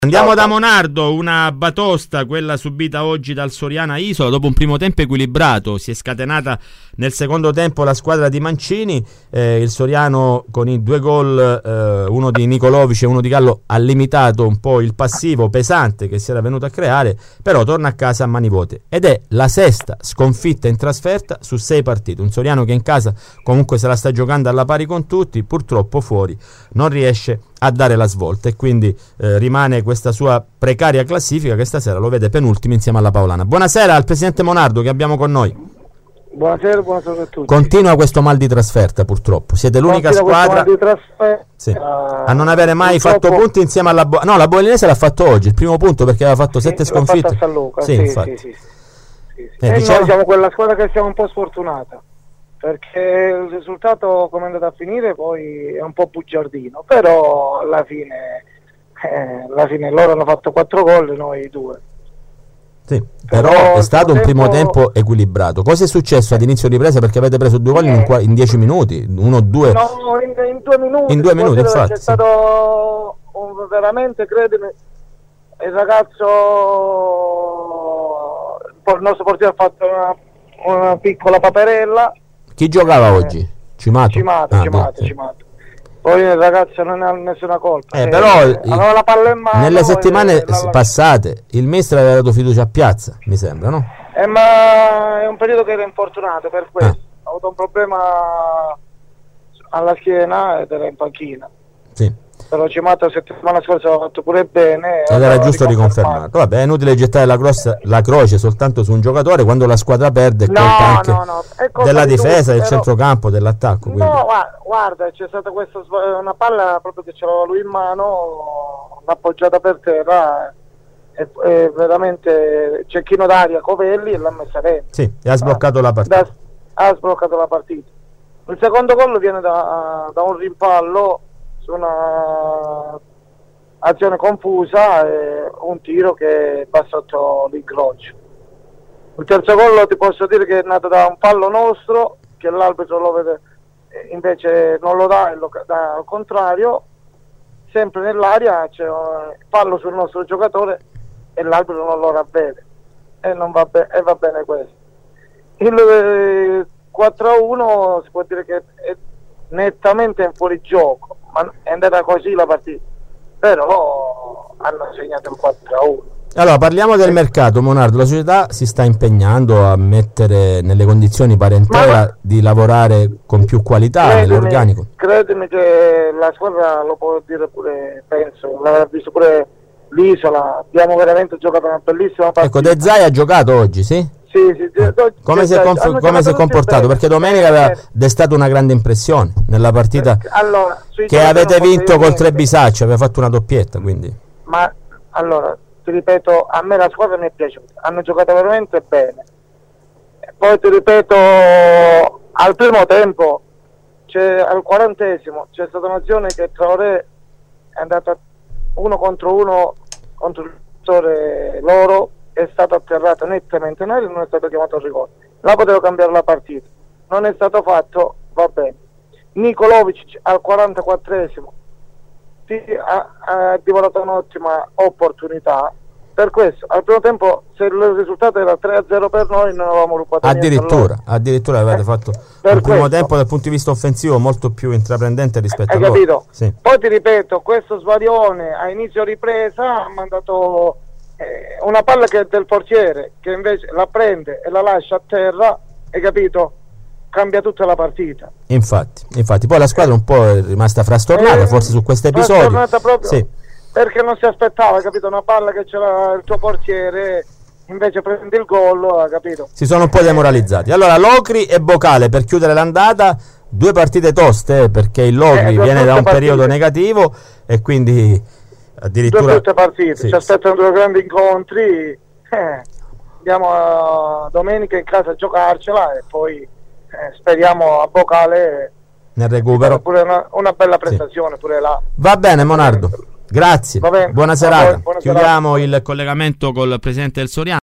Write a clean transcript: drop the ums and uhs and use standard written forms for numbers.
Andiamo da Monardo, una batosta, quella subita oggi dal Soriana Isola, dopo un primo tempo equilibrato, si è scatenata nel secondo tempo la squadra di Mancini, il Soriano con i 2 gol, uno di Nicolovic e uno di Gallo, ha limitato un po' il passivo pesante che si era venuto a creare, però torna a casa a mani vuote ed è la 6ª sconfitta in trasferta su 6 partite, un Soriano che in casa comunque se la sta giocando alla pari con tutti, purtroppo fuori non riesce a dare la svolta e quindi rimane questa sua precaria classifica che stasera lo vede penultimo insieme alla Paolana. Buonasera al presidente Monardo che abbiamo con noi. Buonasera a tutti. Continua questo mal di trasferta purtroppo, siete l'unica squadra a non avere mai fatto punti insieme alla no, la Bolinese l'ha fatto oggi, il primo punto perché aveva fatto 7 sconfitte. L'ha fatto a San Luca, sì. Noi siamo quella squadra che siamo un po' sfortunata, perché il risultato come è andato a finire poi è un po' bugiardino, però alla fine loro hanno fatto 4 gol e noi 2. Sì, però è stato un primo tempo equilibrato. Cosa è successo ad inizio ripresa? Perché avete preso 2 gol in 10 minuti, 1-2? No, in 2 minuti. In 2 minuti, infatti. C'è stato veramente, credimi, il ragazzo, il nostro portiere ha fatto una piccola paperella. Chi giocava oggi? Cimato. Poi il ragazzo non ha nessuna colpa. Però aveva la palla in mano. Nelle settimane passate il mister aveva dato fiducia a Piazza, mi sembra, no? Ma è un periodo che era infortunato, per questo. Ha avuto un problema alla schiena ed era in panchina. Sì. Però Cimato la settimana scorsa aveva fatto pure bene ed era giusto riconfermato. Vabbè, è inutile gettare la croce soltanto su un giocatore quando la squadra perde, è colpa anche della difesa, del centrocampo, dell'attacco. Quindi. No, guarda, c'è stata una palla proprio che c'aveva lui in mano, l'ha appoggiata per terra e veramente cecchino d'aria Covelli e l'ha messa dentro. Sì, e ha sbloccato la partita. Ha sbloccato la partita. Il secondo gol viene da un rimpallo su una azione confusa e un tiro che va sotto l'incrocio. Il terzo gol ti posso dire che è nato da un fallo nostro che l'arbitro lo vede, invece non lo dà e lo dà al contrario, sempre nell'aria c'è un fallo sul nostro giocatore e l'arbitro non lo ravvede e non va e va bene questo. Il 4-1 si può dire che è nettamente in fuorigioco, ma è andata così la partita, però hanno segnato il 4-1. Allora parliamo del mercato, Monardo. La società si sta impegnando a mettere nelle condizioni parentela di lavorare con più qualità nell'organico. Credimi che la squadra lo può dire pure, penso, l'ha visto pure l'Isola, abbiamo veramente giocato una bellissima partita. Ecco, De Zai ha giocato oggi, sì? Sì. Come si è comportato? Perché domenica aveva destato una grande impressione nella partita che avete vinto col Trebisaccio, aveva fatto una doppietta, quindi. Ma allora, ti ripeto, a me la squadra mi è piaciuta, hanno giocato veramente bene. Poi ti ripeto, al primo tempo, al 40esimo, c'è stata un'azione che Traoré è andata 1 contro 1 contro il giocatore loro, è stato atterrato nettamente nero e non è stato chiamato al rigore. Là poteva cambiare la partita, non è stato fatto, va bene. Nicolovic al 44esimo ha divorato un'ottima opportunità. Per questo al primo tempo, se il risultato era 3-0 per noi, non avevamo rubato addirittura avete fatto il primo tempo dal punto di vista offensivo molto più intraprendente rispetto a loro. Hai capito? Sì. Poi ti ripeto, questo svarione a inizio ripresa ha mandato una palla che è del portiere, che invece la prende e la lascia a terra, hai capito? Cambia tutta la partita. Infatti poi la squadra un po' è rimasta frastornata forse su questo episodio. Proprio, sì. Perché non si aspettava, capito? Una palla che c'era il tuo portiere, invece prende il gol, capito? Si sono un po' demoralizzati. Allora Locri e Bocale per chiudere l'andata, 2 partite toste perché il Locri viene da un periodo negativo e quindi addirittura 2 brutte partite, sì. Ci aspettano 2 grandi incontri, andiamo domenica in casa a giocarcela e poi speriamo a Bocale nel recupero pure una bella prestazione, sì. Pure là. Va bene Monardo, grazie, buona serata. Buona chiudiamo il collegamento col presidente del Soriano.